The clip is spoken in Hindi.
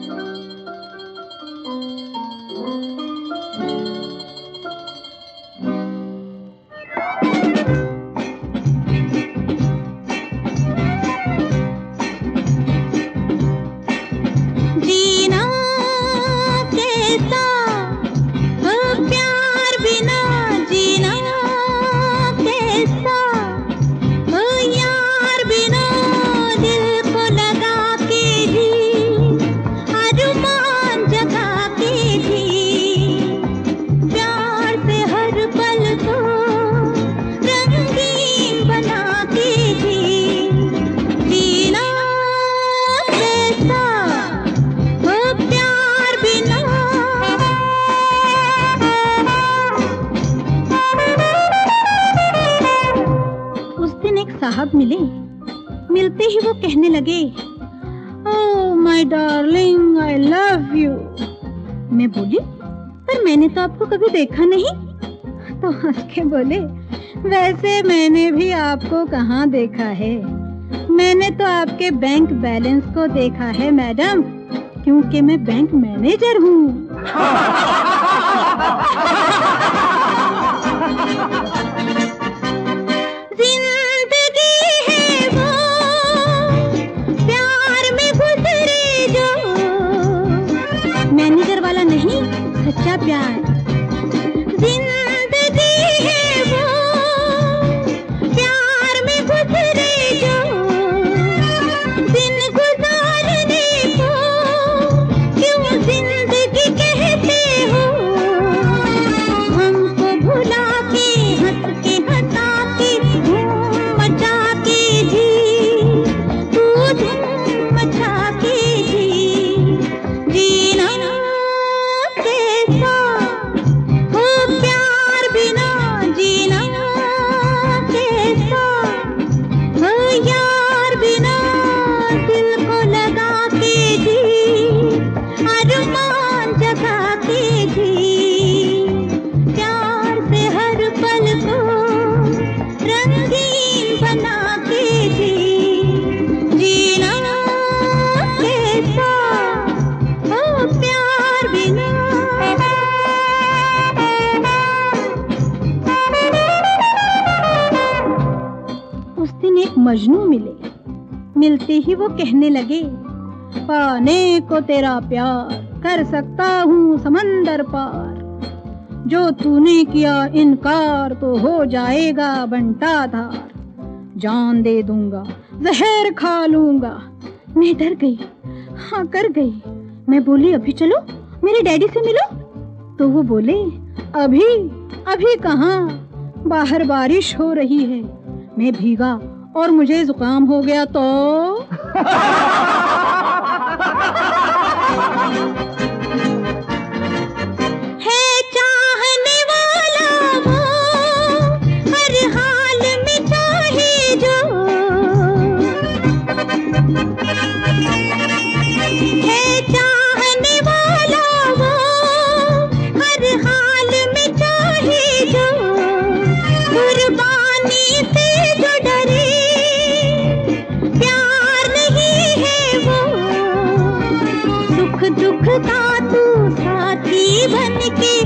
साहब मिलते ही वो कहने लगे, oh my darling I love you. मैं बोली, पर मैंने तो आपको कभी देखा नहीं। तो हंस के बोले, वैसे मैंने भी आपको कहाँ देखा है, मैंने तो आपके बैंक बैलेंस को देखा है मैडम, क्योंकि मैं बैंक मैनेजर हूँ। मैनेजर वाला नहीं, सच्चा प्यार। जिंदगी है वो प्यार में गुजरे जो, दिन गुजारने को क्यों जिंदगी कहते हो। हमको भुला के हंस के हंसा के धूम मचा के जी, तू धूम मचा के जी, जीना मजनू मिलते ही वो कहने लगे, पाने को तेरा प्यार कर सकता हूँ समंदर पार, जो तूने किया इनकार तो हो जाएगा बंटाधार, जान दे दूंगा जहर खा लूंगा। मैं डर गई, हाँ कर गई। मैं बोली, अभी चलो मेरे डैडी से मिलो। तो वो बोले, अभी कहाँ, बाहर बारिश हो रही है, मैं भीगा और मुझे जुकाम हो गया तो। है चाहने वाला वो हर हाल में चाहे जो, है चाहने वाला वो हर हाल में चाहे जो, कुर्बानी से जो डरे दुख का तू साथी बन के